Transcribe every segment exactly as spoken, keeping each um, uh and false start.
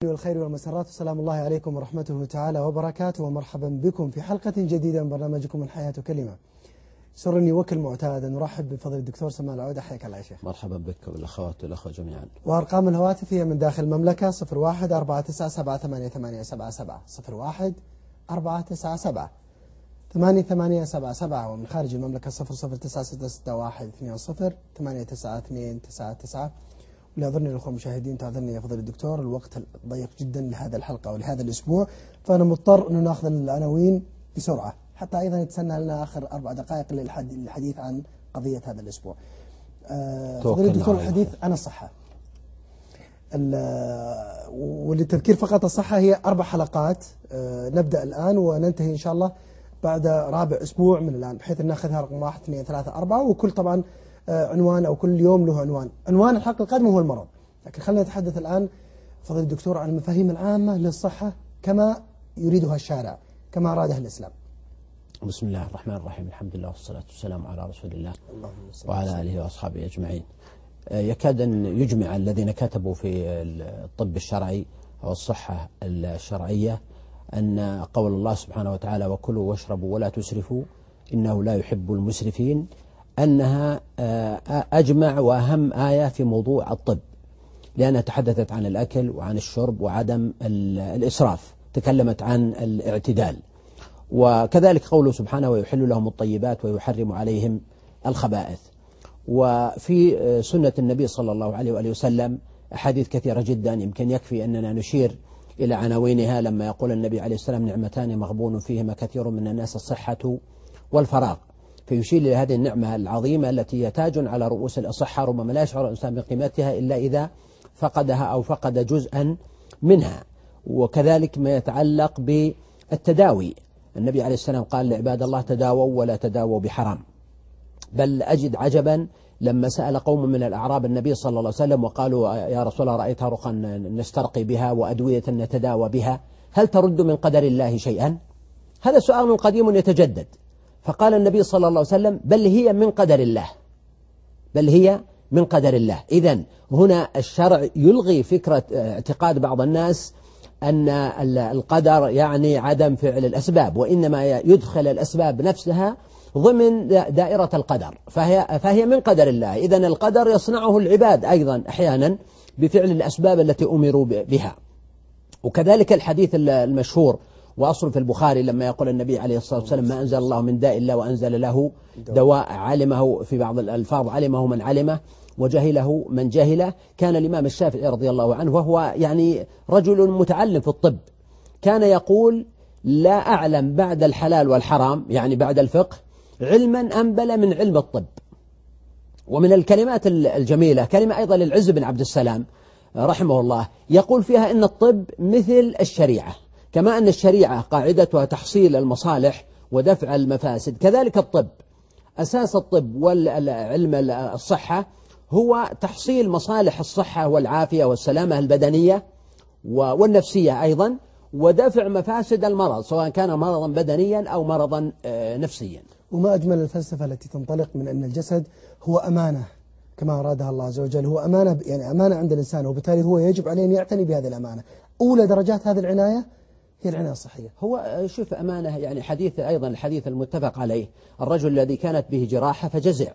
والخير والمسرات، والسلام الله عليكم ورحمته تعالى وبركاته، ومرحبا بكم في حلقة جديدة من برنامجكم من حياة كلمة. سرني وكالمعتاد أن نرحب بفضل الدكتور سماح العودة. حياك الله يا شيخ. مرحبا بك والأخوات والأخوة جميعا. وأرقام الهواتف هي من داخل المملكة صفر واحد أربعة تسعة سبعة ثمانية ثمانية سبعة سبعة صفر واحد أربعة تسعة سبعة ثمانية ثمانية سبعة سبعة، ومن خارج المملكة صفر صفر تسعة ستة ستة واحد اثنين صفر ثمانية تسعة اثنين تسعة تسعة. وليعذرني الأخوة المشاهدين، تعذرني يا فضل الدكتور، الوقت ضيق جدا لهذا الحلقة ولهذا الأسبوع، فأنا مضطر أن نأخذ العناوين بسرعة حتى أيضا يتسنى لنا آخر أربع دقائق للحديث عن قضية هذا الأسبوع. فضل الدكتور، الحديث عن الصحة. وللتذكير فقط، الصحة هي أربع حلقات، نبدأ الآن وننتهي إن شاء الله بعد رابع أسبوع من الآن، بحيث أن نأخذها رقم واحد اثنين ثلاثة أربعة، وكل طبعا عنوان أو كل يوم له عنوان. عنوان الحلقة القادمة هو المرض، لكن خلينا نتحدث الآن فضل الدكتور عن المفاهيم العامة للصحة كما يريدها الشارع، كما أرادها الإسلام. بسم الله الرحمن الرحيم، الحمد لله والصلاة والسلام على رسول الله وعلى آله وأصحابه أجمعين. يكاد أن يجمع الذين كتبوا في الطب الشرعي أو الصحة الشرعية أن قول الله سبحانه وتعالى وكلوا واشربوا ولا تسرفوا إنه لا يحب المسرفين أنها أجمع وأهم آية في موضوع الطب، لأنها تحدثت عن الأكل وعن الشرب وعدم الإسراف، تكلمت عن الاعتدال. وكذلك قوله سبحانه ويحل لهم الطيبات ويحرم عليهم الخبائث. وفي سنة النبي صلى الله عليه وآله وسلم أحاديث كثيرة جدا، يمكن يكفي أننا نشير إلى عناوينها لما يقول النبي عليه السلام نعمتان مغبون فيهما كثير من الناس الصحة والفراغ، فيشير إلى هذه النعمة العظيمة التي هي تاج على رؤوس الأصحة، ربما لا يشعر الإنسان بقيمتها إلا إذا فقدها أو فقد جزءا منها. وكذلك ما يتعلق بالتداوي، النبي عليه السلام قال لعباد الله تداووا ولا تداووا بحرام. بل أجد عجبا لما سأل قوم من الأعراب النبي صلى الله عليه وسلم وقالوا يا رسول الله رأيت رقا نسترقي بها وأدوية نتداوى بها، هل ترد من قدر الله شيئا؟ هذا سؤال قديم يتجدد. فقال النبي صلى الله عليه وسلم بل هي من قدر الله، بل هي من قدر الله. إذن هنا الشرع يلغي فكرة اعتقاد بعض الناس أن القدر يعني عدم فعل الأسباب، وإنما يدخل الأسباب نفسها ضمن دائرة القدر، فهي, فهي من قدر الله. إذن القدر يصنعه العباد أيضا أحيانا بفعل الأسباب التي أمروا بها. وكذلك الحديث المشهور وأصل في البخاري لما يقول النبي عليه الصلاة والسلام ما أنزل الله من داء إلا وأنزل له دواء، علمه في بعض الألفاظ علمه من علمه وجهله من جهله. كان الإمام الشافعي رضي الله عنه وهو يعني رجل متعلم في الطب، كان يقول لا أعلم بعد الحلال والحرام، يعني بعد الفقه، علما أنبل من علم الطب. ومن الكلمات الجميلة كلمة أيضا للعز بن عبد السلام رحمه الله، يقول فيها إن الطب مثل الشريعة، كما أن الشريعة قاعدتها تحصيل المصالح ودفع المفاسد، كذلك الطب أساس الطب والعلم الصحة هو تحصيل مصالح الصحة والعافية والسلامة البدنية والنفسية أيضا، ودفع مفاسد المرض سواء كان مرضا بدنيا أو مرضا نفسيا. وما أجمل الفلسفة التي تنطلق من أن الجسد هو أمانة كما أرادها الله عز وجل، هو أمانة، يعني أمانة عند الإنسان، وبالتالي هو يجب عليه أن يعتني بهذه الأمانة. أولى درجات هذه العناية هي العناية الصحية. هو شوف أمانة، يعني حديث أيضا الحديث المتفق عليه، الرجل الذي كانت به جراحة فجزع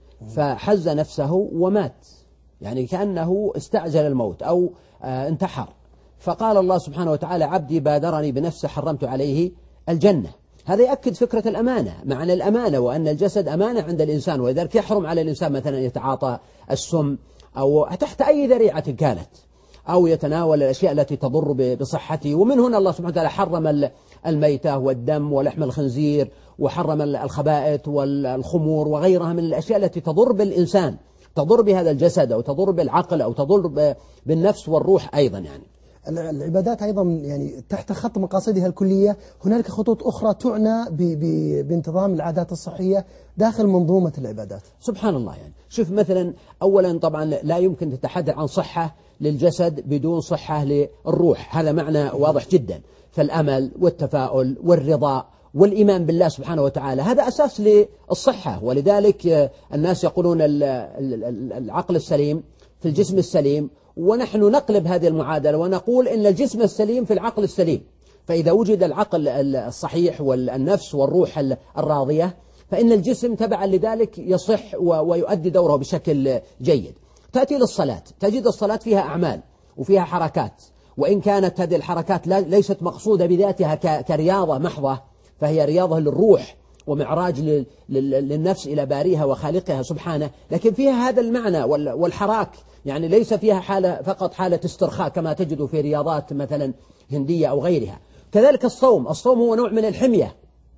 فحز نفسه ومات، يعني كأنه استعجل الموت أو انتحر، فقال الله سبحانه وتعالى عبدي بادرني بنفسه حرمت عليه الجنة. هذا يأكد فكرة الأمانة، معنى الأمانة وأن الجسد أمانة عند الإنسان، ولذلك يحرم على الإنسان مثلا يتعاطى السم أو تحت أي ذريعة كانت، أو يتناول الأشياء التي تضر بصحته. ومن هنا الله سبحانه وتعالى حرم الميتة والدم ولحم الخنزير، وحرم الخبائث والخمور وغيرها من الأشياء التي تضر بالإنسان، تضر بهذا الجسد أو تضر بالعقل أو تضر بالنفس والروح أيضا. يعني العبادات أيضا يعني تحت خط مقاصدها الكلية هنالك خطوط أخرى تعنى بانتظام العادات الصحية داخل منظومة العبادات. سبحان الله، يعني شوف مثلا أولا طبعا لا يمكن تتحدث عن صحة للجسد بدون صحة للروح، هذا معنى واضح جدا. فالأمل والتفاؤل والرضا والإيمان بالله سبحانه وتعالى هذا أساس للصحة. ولذلك الناس يقولون العقل السليم في الجسم السليم، ونحن نقلب هذه المعادلة ونقول إن الجسم السليم في العقل السليم. فإذا وجد العقل الصحيح والنفس والروح الراضية فإن الجسم تبعا لذلك يصح ويؤدي دوره بشكل جيد. تأتي للصلاة، تجد الصلاة فيها أعمال وفيها حركات، وإن كانت هذه الحركات ليست مقصودة بذاتها كرياضة محضة، فهي رياضة للروح ومعراج للنفس إلى باريها وخالقها سبحانه، لكن فيها هذا المعنى والحراك، يعني ليس فيها حالة فقط حالة استرخاء كما تجد في رياضات مثلا هندية أو غيرها. كذلك الصوم، الصوم هو نوع من الحمية.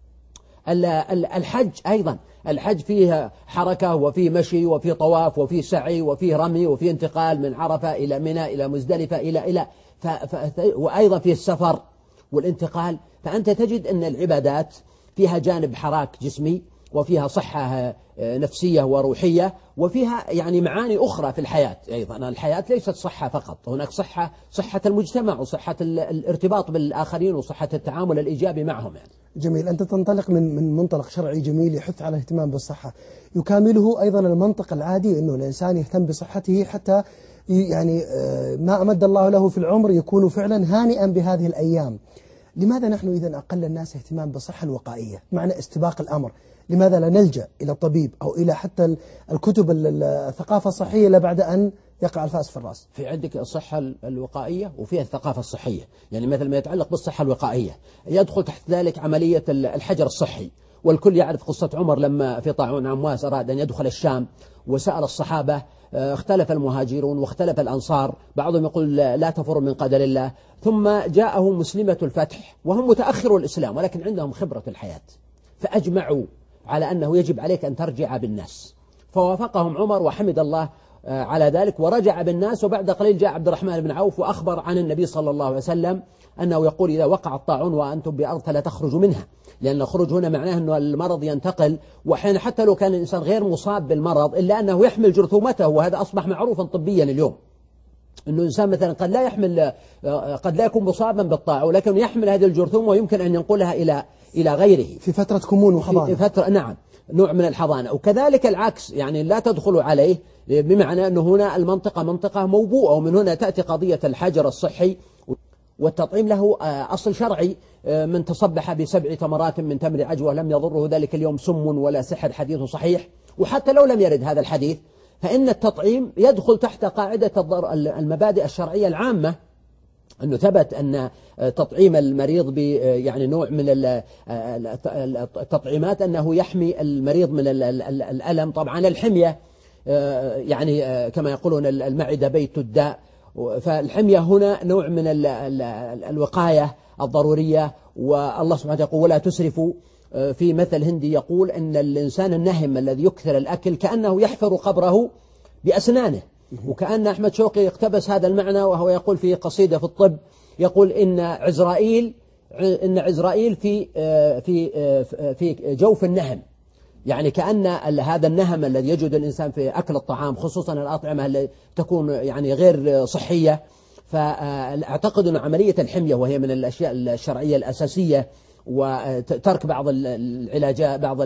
الحج أيضا، الحج فيه حركة وفيه مشي وفيه طواف وفيه سعي وفيه رمي وفيه انتقال من عرفة إلى منى إلى مزدلفة إلى إلى ف... ف... وأيضا فيه السفر والانتقال. فأنت تجد أن العبادات فيها جانب حراك جسمي وفيها صحة نفسية وروحية وفيها يعني معاني أخرى في الحياة. أيضا الحياة ليست صحة فقط، هناك صحة صحة المجتمع وصحة الارتباط بالآخرين وصحة التعامل الإيجابي معهم يعني. جميل، أنت تنطلق من من منطلق شرعي جميل يحث على الاهتمام بالصحة، يكامله أيضا المنطق العادي أنه الإنسان يهتم بصحته حتى يعني ما أمد الله له في العمر يكون فعلا هانئا بهذه الأيام. لماذا نحن إذا أقل الناس اهتمام بالصحة الوقائية معنى استباق الأمر؟ لماذا لا نلجأ إلى الطبيب أو إلى حتى الكتب الثقافة الصحية إلا بعد أن يقع الفأس في الرأس؟ في عندك الصحة الوقائية وفيها الثقافة الصحية، يعني مثل ما يتعلق بالصحة الوقائية يدخل تحت ذلك عملية الحجر الصحي، والكل يعرف قصة عمر لما في طاعون عمواس أراد أن يدخل الشام وسأل الصحابة، اختلف المهاجرون واختلف الأنصار، بعضهم يقول لا تفر من قدر الله، ثم جاءه مسلمة الفتح وهم متأخروا الإسلام ولكن عندهم خبرة الحياة، فأجمعوا على أنه يجب عليك أن ترجع بالناس، فوافقهم عمر وحمد الله على ذلك ورجع بالناس. وبعد قليل جاء عبد الرحمن بن عوف وأخبر عن النبي صلى الله عليه وسلم أنه يقول إذا وقع الطاعون وأنتم بأرض فلا تخرجوا منها، لأن الخروج هنا معناه أن المرض ينتقل، وحين حتى لو كان الإنسان غير مصاب بالمرض إلا أنه يحمل جرثومته، وهذا أصبح معروفا طبيا اليوم، أنه الإنسان مثلا قد لا يحمل قد لا يكون مصابا بالطاعون لكن يحمل هذه الجرثومة ويمكن أن ينقلها إلى إلى غيره في فترة كمون وحضانة، في فترة نعم نوع من الحضانة. وكذلك العكس، يعني لا تدخلوا عليه، بمعنى أنه هنا المنطقة منطقة موبوءة، ومن هنا تأتي قضية الحجر الصحي. والتطعيم له أصل شرعي، من تصبح بسبع تمرات من تمر عجوة لم يضره ذلك اليوم سم ولا سحر، حديث صحيح. وحتى لو لم يرد هذا الحديث فإن التطعيم يدخل تحت قاعدة المبادئ الشرعية العامة، أنه ثبت أن تطعيم المريض ب يعني نوع من التطعيمات أنه يحمي المريض من الألم. طبعا الحمية يعني كما يقولون المعدة بيت الداء، فالحمية هنا نوع من الوقاية الضرورية. والله سبحانه يقول ولا تسرفوا، في مثل هندي يقول أن الإنسان النهم الذي يكثر الأكل كأنه يحفر قبره بأسنانه، وكأن أحمد شوقي اقتبس هذا المعنى وهو يقول في قصيدة في الطب، يقول إن عزرائيل إن عزرائيل في في في جوف النهم، يعني كأن هذا النهم الذي يجد الإنسان في أكل الطعام خصوصا الأطعمة التي تكون يعني غير صحية. فأعتقد أن عملية الحمية وهي من الأشياء الشرعية الأساسية، وترك بعض العلاجات بعض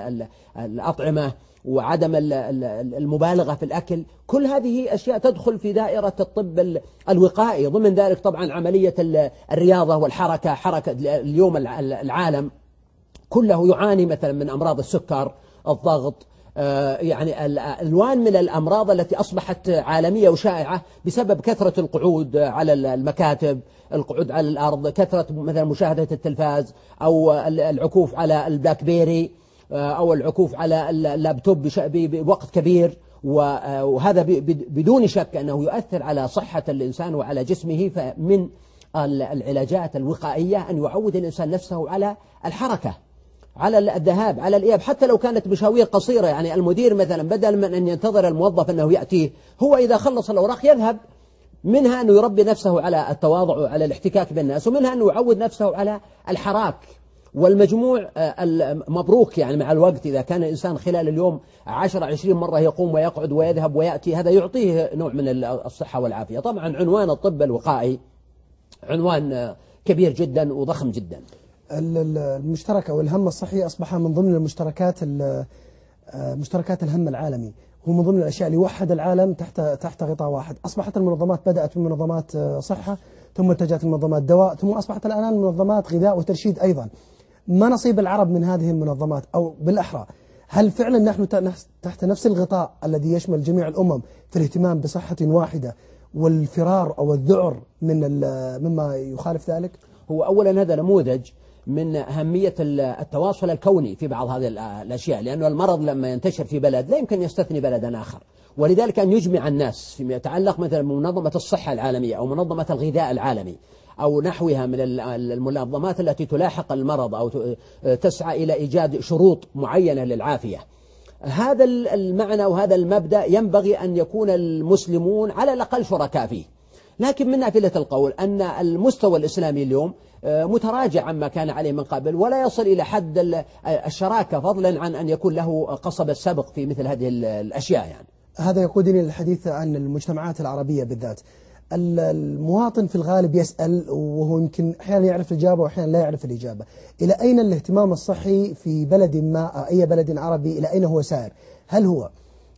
الأطعمة وعدم المبالغة في الأكل، كل هذه أشياء تدخل في دائرة الطب الوقائي. ضمن ذلك طبعا عملية الرياضة والحركة، حركة اليوم العالم كله يعاني مثلا من أمراض السكر، الضغط، يعني الألوان من الأمراض التي أصبحت عالمية وشائعة بسبب كثرة القعود على المكاتب، القعود على الأرض، كثرة مثلا مشاهدة التلفاز، أو العكوف على البلاك بيري، أو العكوف على اللابتوب بوقت كبير. وهذا بدون شك أنه يؤثر على صحة الإنسان وعلى جسمه. فمن العلاجات الوقائية أن يعود الإنسان نفسه على الحركة، على الذهاب، على الإياب، حتى لو كانت مشاوير قصيرة. يعني المدير مثلا بدل من أن ينتظر الموظف أنه يأتيه، هو إذا خلص الأوراق يذهب. منها أنه يربي نفسه على التواضع وعلى الاحتكاك بالناس، ومنها أنه يعود نفسه على الحراك. والمجموع مبروك يعني مع الوقت، إذا كان الإنسان خلال اليوم عشر عشرين مرة يقوم ويقعد ويذهب ويأتي، هذا يعطيه نوع من الصحة والعافية. طبعا عنوان الطب الوقائي عنوان كبير جدا وضخم جدا. المشتركة والهم الصحي أصبح من ضمن المشتركات مشتركات الهم العالمي، هو من ضمن الأشياء اللي وحد العالم تحت تحت غطاء واحد. أصبحت المنظمات بدأت بمنظمات صحة، ثم اتجهت منظمات دواء، ثم أصبحت الآن منظمات غذاء وترشيد أيضا. ما نصيب العرب من هذه المنظمات؟ أو بالأحرى هل فعلا نحن تحت نفس الغطاء الذي يشمل جميع الأمم في الاهتمام بصحة واحدة والفرار أو الذعر من مما يخالف ذلك؟ هو أولا هذا نموذج من أهمية التواصل الكوني في بعض هذه الأشياء، لأنه المرض لما ينتشر في بلد لا يمكن يستثني بلدا آخر، ولذلك أن يجمع الناس فيما يتعلق مثلا بمنظمة الصحة العالمية أو منظمة الغذاء العالمي أو نحوها من المنظمات التي تلاحق المرض أو تسعى إلى إيجاد شروط معينة للعافية. هذا المعنى وهذا المبدأ ينبغي أن يكون المسلمون على الأقل شركاء فيه، لكن من نافلة القول أن المستوى الإسلامي اليوم متراجع عما كان عليه من قبل، ولا يصل إلى حد الشراكة، فضلا عن أن يكون له قصب السبق في مثل هذه الأشياء. يعني هذا يقودني للحديث عن المجتمعات العربية بالذات. المواطن في الغالب يسأل، وهو يمكن أحيانا يعرف الإجابة وأحيانا لا يعرف الإجابة، إلى أين الاهتمام الصحي في بلد ما، أي بلد عربي، إلى أين هو سائر؟ هل هو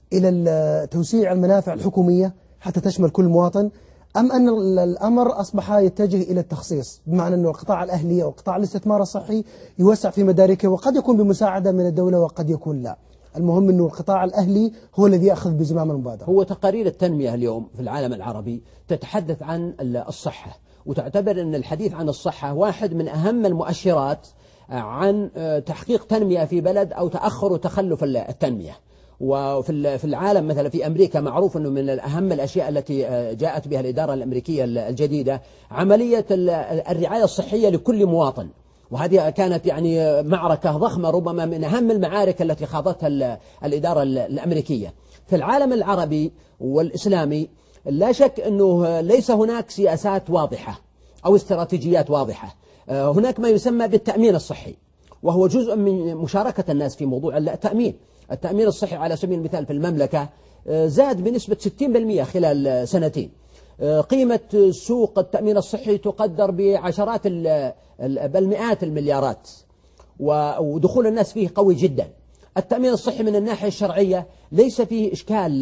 إلى توسيع المنافع الحكومية حتى تشمل كل مواطن، أم أن الأمر أصبح يتجه إلى التخصيص، بمعنى أن القطاع الأهلي أو قطاع الاستثمار الصحي يوسع في مداركه، وقد يكون بمساعدة من الدولة وقد يكون لا. المهم أنه القطاع الأهلي هو الذي يأخذ بزمام المبادرة. هو تقارير التنمية اليوم في العالم العربي تتحدث عن الصحة، وتعتبر أن الحديث عن الصحة واحد من أهم المؤشرات عن تحقيق تنمية في بلد أو تأخر وتخلف التنمية. وفي في العالم مثلا في أمريكا معروف أنه من أهم الأشياء التي جاءت بها الإدارة الأمريكية الجديدة عملية الرعاية الصحية لكل مواطن، وهذه كانت يعني معركة ضخمة، ربما من أهم المعارك التي خاضتها الإدارة الأمريكية. في العالم العربي والإسلامي لا شك أنه ليس هناك سياسات واضحة أو استراتيجيات واضحة. هناك ما يسمى بالتأمين الصحي، وهو جزء من مشاركة الناس في موضوع التأمين. التأمين الصحي على سبيل المثال في المملكة زاد بنسبة ستين بالمئة خلال سنتين. قيمة سوق التأمين الصحي تقدر بعشرات بل مئات المليارات، ودخول الناس فيه قوي جدا. التأمين الصحي من الناحية الشرعية ليس فيه إشكال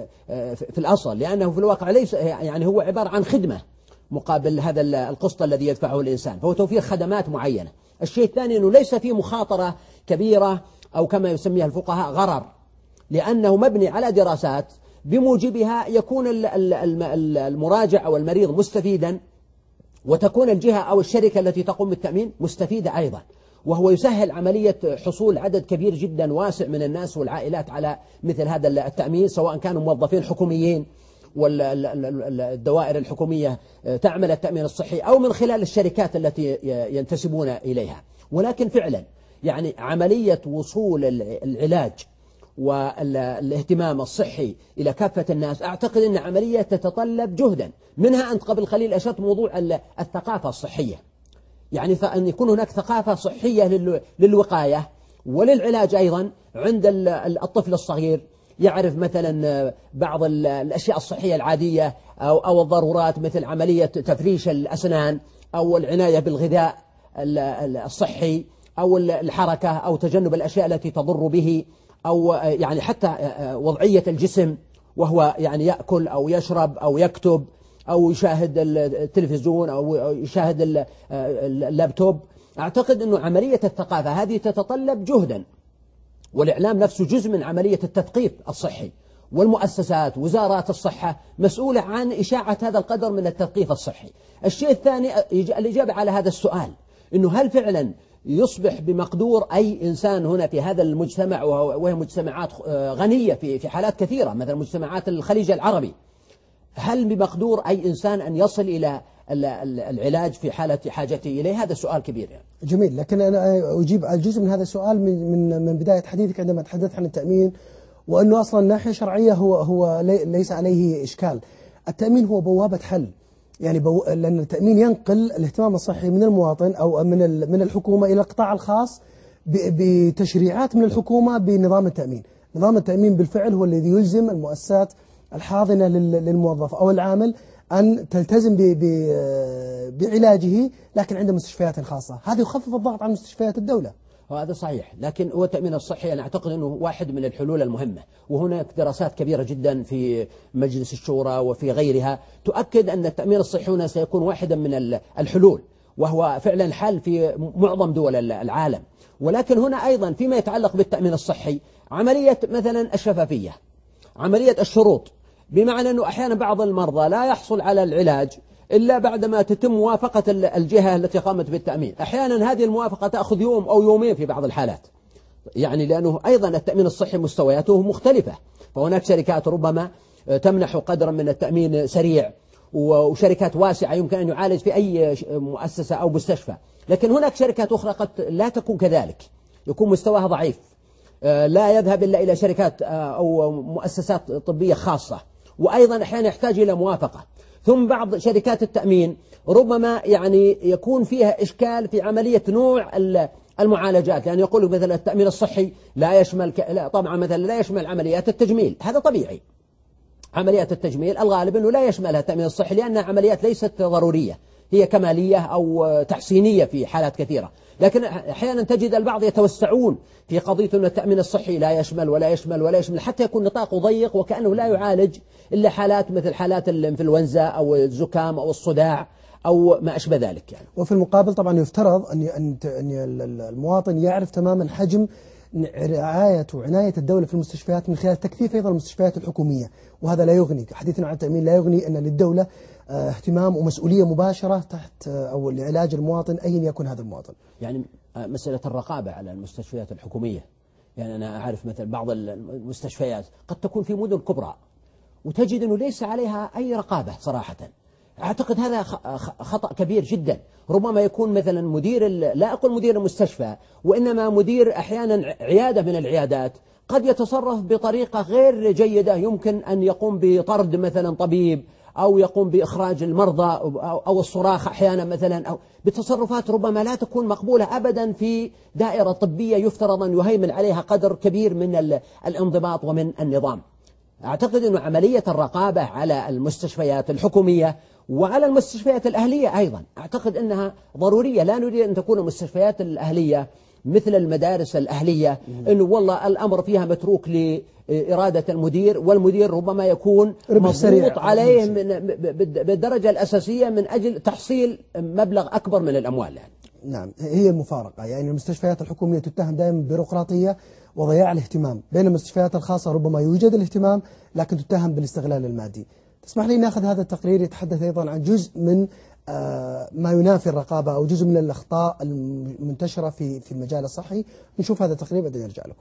في الأصل، لأنه في الواقع ليس يعني هو عبارة عن خدمة مقابل هذا القسط الذي يدفعه الإنسان، فهو توفير خدمات معينة. الشيء الثاني أنه ليس فيه مخاطرة كبيرة أو كما يسميها الفقهاء غرر، لأنه مبني على دراسات بموجبها يكون المراجع أو المريض مستفيدا، وتكون الجهة أو الشركة التي تقوم بالتأمين مستفيدة أيضا، وهو يسهل عملية حصول عدد كبير جدا واسع من الناس والعائلات على مثل هذا التأمين، سواء كانوا موظفين حكوميين والدوائر الحكومية تعمل التأمين الصحي أو من خلال الشركات التي ينتسبون إليها. ولكن فعلا يعني عملية وصول العلاج والاهتمام الصحي إلى كافة الناس أعتقد أن عملية تتطلب جهدا، منها أنت قبل قليل أشرت موضوع الثقافة الصحية، يعني أن يكون هناك ثقافة صحية للوقاية وللعلاج أيضا عند الطفل الصغير، يعرف مثلا بعض الأشياء الصحية العادية أو, أو الضرورات مثل عملية تفريش الأسنان أو العناية بالغذاء الصحي أو الحركة أو تجنب الأشياء التي تضر به، أو يعني حتى وضعية الجسم وهو يعني يأكل أو يشرب أو يكتب أو يشاهد التلفزيون أو يشاهد اللابتوب. أعتقد أنه عملية الثقافة هذه تتطلب جهدا، والإعلام نفسه جزء من عملية التثقيف الصحي، والمؤسسات وزارات الصحة مسؤولة عن إشاعة هذا القدر من التثقيف الصحي. الشيء الثاني الإجابة على هذا السؤال، أنه هل فعلا يصبح بمقدور أي إنسان هنا في هذا المجتمع، وهي مجتمعات غنية في حالات كثيرة مثل مجتمعات الخليج العربي، هل بمقدور أي إنسان أن يصل إلى العلاج في حالة حاجته إليه؟ هذا سؤال كبير يعني. جميل، لكن أنا أجيب على جزء من هذا السؤال من من من بداية حديثك عندما تحدثت عن التأمين، وأنه أصلا ناحية شرعية هو هو ليس عليه إشكال. التأمين هو بوابة حل، يعني بو... لأن التأمين ينقل الاهتمام الصحي من المواطن أو من من الحكومة إلى القطاع الخاص ب... بتشريعات من الحكومة بنظام التأمين. نظام التأمين بالفعل هو الذي يلزم المؤسسات الحاضنة لل... للموظف أو العامل أن تلتزم ب... ب... بعلاجه، لكن عند مستشفيات خاصة. هذا يخفف الضغط عن مستشفيات الدولة. وهذا صحيح، لكن هو التأمين الصحي أنا أعتقد أنه واحد من الحلول المهمة، وهناك دراسات كبيرة جدا في مجلس الشورى وفي غيرها تؤكد أن التأمين الصحي هنا سيكون واحدا من الحلول، وهو فعلا حل في معظم دول العالم. ولكن هنا أيضا فيما يتعلق بالتأمين الصحي عملية مثلا الشفافية، عملية الشروط، بمعنى أنه أحيانا بعض المرضى لا يحصل على العلاج إلا بعدما تتم موافقة الجهة التي قامت بالتأمين. أحيانا هذه الموافقة تأخذ يوم أو يومين في بعض الحالات، يعني لأنه أيضا التأمين الصحي مستوياته مختلفة، فهناك شركات ربما تمنح قدرا من التأمين سريع، وشركات واسعة يمكن أن يعالج في أي مؤسسة أو مستشفى. لكن هناك شركات أخرى قد لا تكون كذلك، يكون مستواها ضعيف، لا يذهب إلا إلى شركات أو مؤسسات طبية خاصة، وأيضا أحيانا يحتاج إلى موافقة. ثم بعض شركات التأمين ربما يعني يكون فيها إشكال في عملية نوع المعالجات، لأن يقول مثلا التأمين الصحي لا يشمل ك... لا طبعا مثلا لا يشمل عمليات التجميل، هذا طبيعي. عمليات التجميل الغالب أنه لا يشملها التأمين الصحي لأنها عمليات ليست ضرورية، هي كمالية أو تحسينية في حالات كثيرة. لكن أحيانا تجد البعض يتوسعون في قضية أن التأمين الصحي لا يشمل ولا يشمل ولا يشمل، حتى يكون نطاقه ضيق وكأنه لا يعالج إلا حالات مثل حالات الإنفلونزا أو الزكام أو الصداع أو ما أشبه ذلك يعني. وفي المقابل طبعا يفترض أن أن المواطن يعرف تماما حجم رعاية وعناية الدولة في المستشفيات من خلال تكثيف أيضا المستشفيات الحكومية، وهذا لا يغني، حديثنا عن التأمين لا يغني أن للدولة اهتمام ومسؤولية مباشرة تحت أو لعلاج المواطن أيا يكن هذا المواطن. يعني مسألة الرقابة على المستشفيات الحكومية، يعني أنا أعرف مثل بعض المستشفيات قد تكون في مدن كبرى وتجد أنه ليس عليها أي رقابة صراحة. أعتقد هذا خطأ كبير جدا. ربما يكون مثلا مدير، لا أقول مدير المستشفى، وإنما مدير أحيانا عيادة من العيادات قد يتصرف بطريقة غير جيدة، يمكن أن يقوم بطرد مثلا طبيب أو يقوم بإخراج المرضى أو الصراخ أحيانا مثلا، أو بتصرفات ربما لا تكون مقبولة أبدا في دائرة طبية يفترض أن يهيمن عليها قدر كبير من الانضباط ومن النظام. أعتقد أن عملية الرقابة على المستشفيات الحكومية وعلى المستشفيات الأهلية أيضا أعتقد أنها ضرورية. لا نريد أن تكون المستشفيات الأهلية مثل المدارس الأهلية، أنه والله الأمر فيها متروك لإرادة المدير، والمدير ربما يكون مضغوط عليه بالدرجة الأساسية من أجل تحصيل مبلغ أكبر من الأموال يعني. نعم، هي المفارقة، يعني المستشفيات الحكومية تتهم دائما ببيروقراطية وضياع الاهتمام، بين المستشفيات الخاصة ربما يوجد الاهتمام لكن تتهم بالاستغلال المادي. تسمح لي ناخذ هذا التقرير يتحدث أيضا عن جزء من ما ينافي الرقابة أو جزء من الأخطاء المنتشرة في في المجال الصحي. نشوف هذا التقرير بعدين نرجع لكم.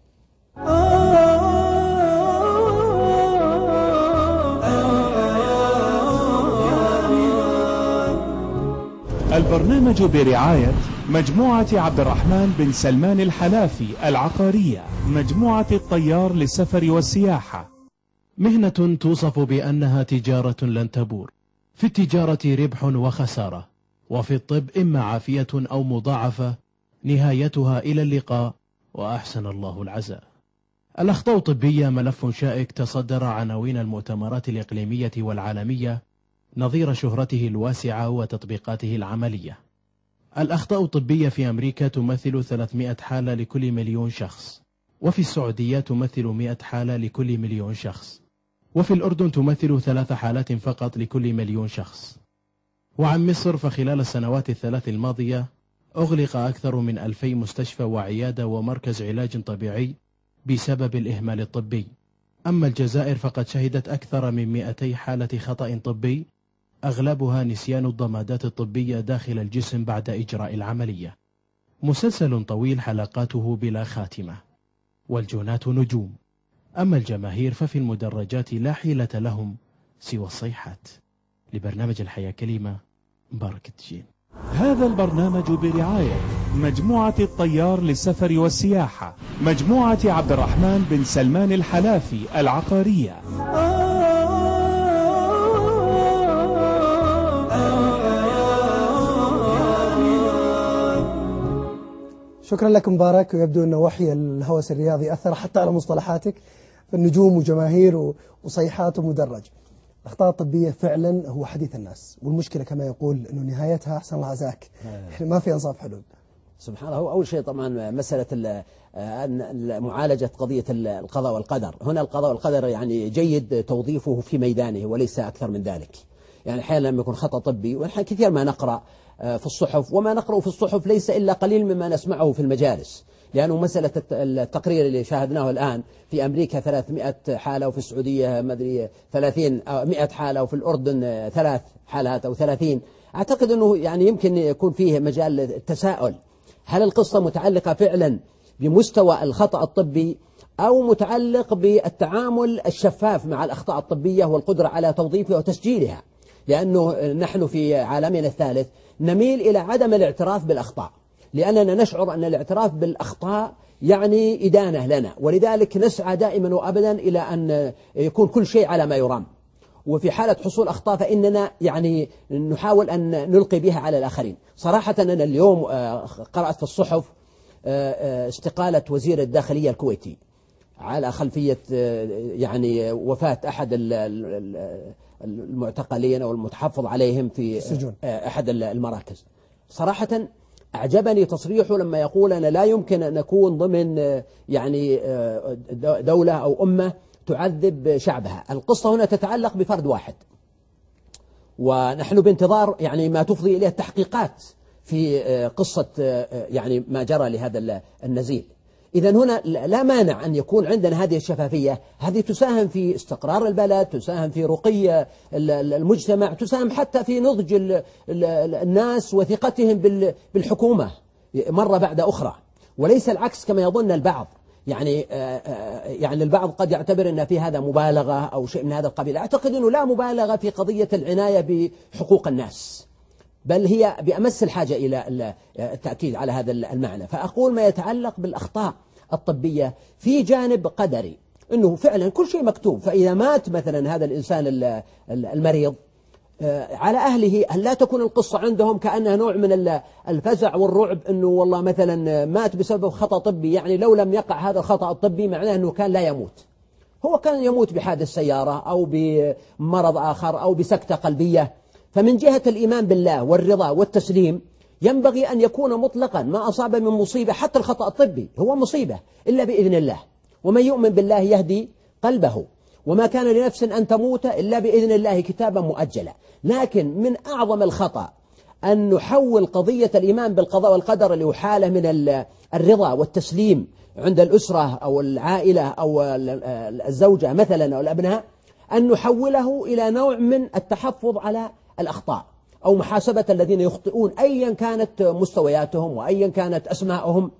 البرنامج برعاية مجموعة عبد الرحمن بن سلمان الحلافي العقارية، مجموعة الطيار للسفر والسياحة. مهنة توصف بأنها تجارة لن تبور. في التجارة ربح وخسارة، وفي الطب إما عافية أو مضاعفة، نهايتها إلى اللقاء وأحسن الله العزاء. الأخطاء الطبية ملف شائك تصدر عناوين المؤتمرات الإقليمية والعالمية نظير شهرته الواسعة وتطبيقاته العملية. الأخطاء الطبية في أمريكا تمثل ثلاثمائة حالة لكل مليون شخص، وفي السعودية تمثل مائة حالة لكل مليون شخص، وفي الأردن تمثل ثلاث حالات فقط لكل مليون شخص. وعن مصر فخلال السنوات الثلاث الماضية أغلق أكثر من ألفي مستشفى وعيادة ومركز علاج طبيعي بسبب الإهمال الطبي. أما الجزائر فقد شهدت أكثر من مئتي حالة خطأ طبي، أغلبها نسيان الضمادات الطبية داخل الجسم بعد إجراء العملية. مسلسل طويل حلقاته بلا خاتمة، والجنات نجوم، أما الجماهير ففي المدرجات لا حيلة لهم سوى الصيحات. لبرنامج الحياة كلمة، مبارك الدجين. هذا البرنامج برعاية مجموعة الطيار للسفر والسياحة، مجموعة عبد الرحمن بن سلمان الحلافي العقارية. شكرا لك مبارك، ويبدو أن وحي الهوس الرياضي أثر حتى على مصطلحاتك، فالنجوم وجماهير وصيحات ومدرج. الأخطاء الطبية فعلا هو حديث الناس، والمشكلة كما يقول أنه نهايتها أحسن الله عزاك، ما في أنصاف حدود. سبحان الله. هو أول شيء طبعا مسألة معالجة قضية القضاء والقدر. هنا القضاء والقدر يعني جيد توظيفه في ميدانه وليس أكثر من ذلك. يعني أحيانا لما يكون خطأ طبي، ونحن كثير ما نقرأ في الصحف، وما نقرأ في الصحف ليس إلا قليل مما نسمعه في المجالس، لأنه مسألة التقرير اللي شاهدناه الآن في أمريكا ثلاثمائة حالة، وفي السعودية ما أدري ثلاثين أو مئة حالة، وفي الأردن ثلاث حالات أو ثلاثين. أعتقد أنه يعني يمكن يكون فيه مجال التساؤل، هل القصة متعلقة فعلا بمستوى الخطأ الطبي أو متعلق بالتعامل الشفاف مع الأخطاء الطبية والقدرة على توظيفها وتسجيلها؟ لأنه نحن في عالمنا الثالث نميل إلى عدم الاعتراف بالأخطاء، لأننا نشعر أن الاعتراف بالأخطاء يعني إدانة لنا، ولذلك نسعى دائما وأبدا إلى أن يكون كل شيء على ما يرام. وفي حالة حصول أخطاء فإننا يعني نحاول أن نلقي بها على الآخرين. صراحة أنا اليوم قرأت في الصحف استقالة وزير الداخلية الكويتي على خلفية يعني وفاة أحد المعتقلين أو المتحفظ عليهم في السجون. أحد المراكز. صراحة أعجبني تصريحه لما يقول أنا لا يمكن أن نكون ضمن يعني دولة أو أمة تعذب شعبها. القصة هنا تتعلق بفرد واحد، ونحن بانتظار يعني ما تفضي إليه التحقيقات في قصة يعني ما جرى لهذا النزيل. إذن هنا لا مانع أن يكون عندنا هذه الشفافية، هذه تساهم في استقرار البلد، تساهم في رقي المجتمع، تساهم حتى في نضج الناس وثقتهم بالحكومة مرة بعد أخرى، وليس العكس كما يظن البعض. يعني يعني البعض قد يعتبر أن في هذا مبالغة أو شيء من هذا القبيل. أعتقد أنه لا مبالغة في قضية العناية بحقوق الناس، بل هي بأمس الحاجة إلى التأكيد على هذا المعنى. فأقول ما يتعلق بالأخطاء الطبية في جانب قدري، أنه فعلا كل شيء مكتوب. فإذا مات مثلا هذا الإنسان المريض على أهله أن لا تكون القصة عندهم كأنها نوع من الفزع والرعب، أنه والله مثلا مات بسبب خطأ طبي، يعني لو لم يقع هذا الخطأ الطبي معناه أنه كان لا يموت. هو كان يموت بحادث سيارة أو بمرض آخر أو بسكتة قلبية. فمن جهة الإيمان بالله والرضا والتسليم ينبغي أن يكون مطلقا. ما أصاب من مصيبة حتى الخطأ الطبي هو مصيبة إلا بإذن الله، ومن يؤمن بالله يهدي قلبه، وما كان لنفس أن تموت إلا بإذن الله كتابا مؤجلا. لكن من أعظم الخطأ أن نحول قضية الإيمان بالقضاء والقدر لحالة من الرضا والتسليم عند الأسرة أو العائلة أو الزوجة مثلا أو الأبناء، أن نحوله إلى نوع من التحفظ على الأخطاء أو محاسبة الذين يخطئون أيا كانت مستوياتهم وأيا كانت أسماءهم،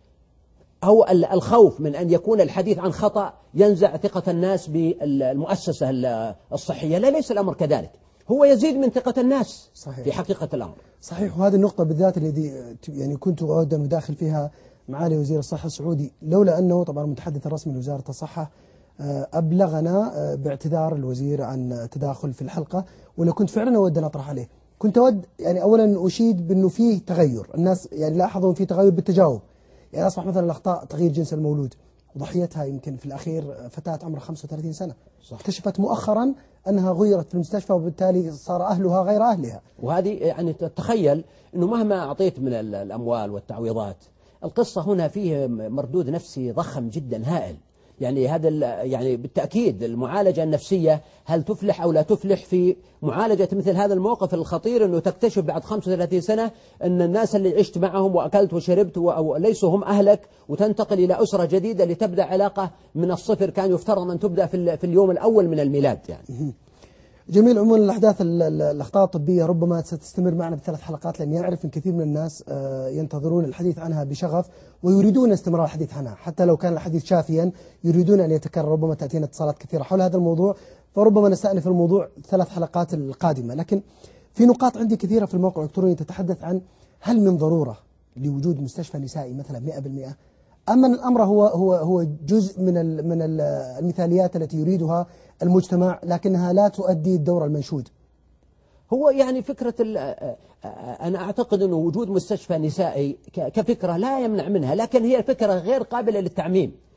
أو الخوف من أن يكون الحديث عن خطأ ينزع ثقة الناس بالمؤسسة الصحية. لا، ليس الأمر كذلك، هو يزيد من ثقة الناس. صحيح. في حقيقة الأمر صحيح. وهذه النقطة بالذات الذي يعني كنت أود أن أداخل فيها معالي وزير الصحة السعودي، لولا أنه طبعا المتحدث الرسمي لوزارة الصحة أبلغنا باعتذار الوزير عن تداخل في الحلقة، وأنا كنت فعلا أود أن أطرح عليه. كنت أود يعني أولا أشيد بأنه فيه تغير، الناس يعني لاحظوا فيه تغير بالتجاوب. يعني أصبح مثلا الأخطاء تغيير جنس المولود، وضحيتها يمكن في الأخير فتاة عمرها خمسة وثلاثين سنة. صح. اكتشفت مؤخرا أنها غيرت في المستشفى، وبالتالي صار أهلها غير أهلها. وهذه يعني تتخيل أنه مهما أعطيت من الأموال والتعويضات، القصة هنا فيه مردود نفسي ضخم جدا هائل. يعني هذا يعني بالتأكيد المعالجة النفسية هل تفلح أو لا تفلح في معالجة مثل هذا الموقف الخطير، أنه تكتشف بعد خمسة وثلاثين سنة أن الناس اللي عشت معهم وأكلت وشربت وليسوا هم أهلك، وتنتقل إلى أسرة جديدة لتبدأ علاقة من الصفر كان يفترض أن تبدأ في اليوم الأول من الميلاد. يعني جميل. عموما الأحداث الأخطاء الطبية ربما ستستمر معنا بثلاث حلقات، لأن يعرف أن كثير من الناس ينتظرون الحديث عنها بشغف ويريدون استمرار الحديث عنها، حتى لو كان الحديث شافيا يريدون أن يتكرر. ربما تأتينا اتصالات كثيرة حول هذا الموضوع، فربما نستأنف الموضوع ثلاث حلقات القادمة. لكن في نقاط عندي كثيرة في الموقع الإلكتروني تتحدث عن هل من ضرورة لوجود مستشفى نسائي مثلا مئة بالمئة، أما الأمر هو هو هو جزء من من المثاليات التي يريدها المجتمع، لكنها لا تؤدي الدور المنشود. هو يعني فكرة أنا أعتقد أنه وجود مستشفى نسائي كفكرة لا يمنع منها، لكن هي فكرة غير قابلة للتعميم.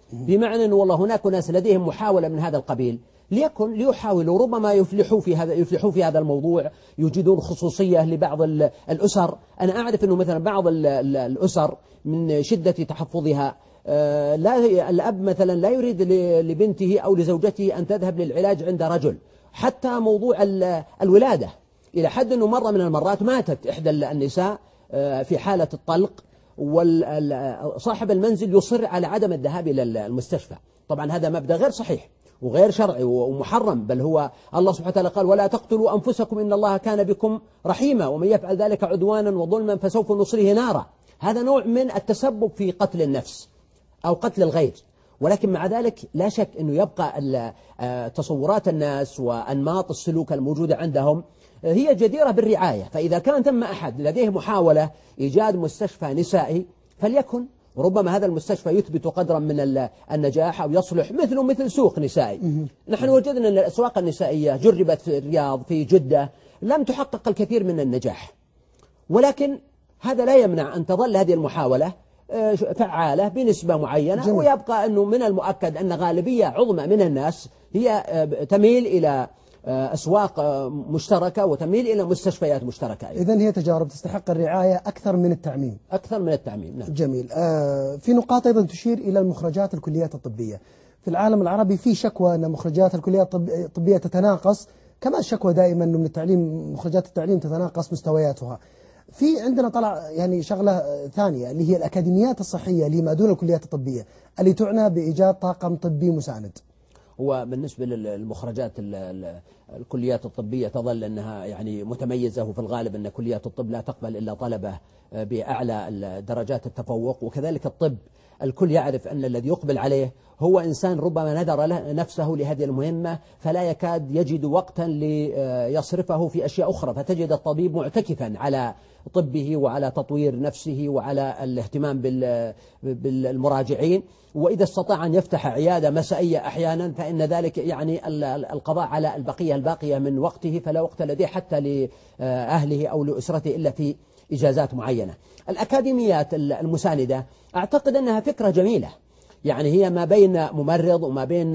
بمعنى أنه والله هناك ناس لديهم محاولة من هذا القبيل، ليكن ليحاولوا ربما يفلحوا في هذا يفلحوا في هذا الموضوع، يوجدون خصوصية لبعض الأسر. أنا أعرف أنه مثلا بعض الأسر من شدة تحفظها لا الأب مثلا لا يريد لبنته أو لزوجته أن تذهب للعلاج عند رجل، حتى موضوع الولادة، إلى حد أنه مرة من المرات ماتت إحدى النساء في حالة الطلق، وصاحب المنزل يصر على عدم الذهاب إلى المستشفى. طبعا هذا مبدأ غير صحيح وغير شرعي ومحرم، بل هو الله سبحانه وتعالى قال ولا تقتلوا أنفسكم إن الله كان بكم رحيما ومن يفعل ذلك عدوانا وظلما فسوف نصليه نارا. هذا نوع من التسبب في قتل النفس أو قتل الغير، ولكن مع ذلك لا شك أنه يبقى تصورات الناس وأنماط السلوك الموجودة عندهم هي جديرة بالرعاية. فإذا كان ثم أحد لديه محاولة إيجاد مستشفى نسائي فليكن، ربما هذا المستشفى يثبت قدرا من النجاح أو يصلح مثله مثل سوق نسائي. نحن وجدنا أن الأسواق النسائية جربت في الرياض في جدة لم تحقق الكثير من النجاح، ولكن هذا لا يمنع أن تظل هذه المحاولة فعالة بنسبة معينة. جميل. ويبقى أنه من المؤكد أن غالبية عظمى من الناس هي تميل إلى أسواق مشتركة وتميل إلى مستشفيات مشتركة. إذن هي تجارب تستحق الرعاية أكثر من التعميم. أكثر من التعميم، نعم. جميل. آه في نقاط أيضا تشير إلى المخرجات الكليات الطبية في العالم العربي. في شكوى أن مخرجات الكليات الطبية تتناقص، كما الشكوى دائما أنه من التعليم مخرجات التعليم تتناقص مستوياتها. في عندنا طلع يعني شغلة ثانية اللي هي الأكاديميات الصحية اللي ما دون الكليات الطبية اللي تعنى بإيجاد طاقم طبي مساند. هو بالنسبة للمخرجات الكليات الطبية تظل أنها يعني متميزة، وفي الغالب أن كليات الطب لا تقبل إلا طلبة بأعلى درجات التفوق. وكذلك الطب الكل يعرف أن الذي يقبل عليه هو إنسان ربما نذر له نفسه لهذه المهمة فلا يكاد يجد وقتا ليصرفه في أشياء أخرى، فتجد الطبيب معتكفا على طبه وعلى تطوير نفسه وعلى الاهتمام بالمراجعين، وإذا استطاع أن يفتح عيادة مسائية أحيانا فإن ذلك يعني القضاء على البقية الباقية من وقته، فلا وقت لديه حتى لأهله أو لأسرته إلا في إجازات معينة. الأكاديميات المساندة أعتقد أنها فكرة جميلة، يعني هي ما بين ممرض وما بين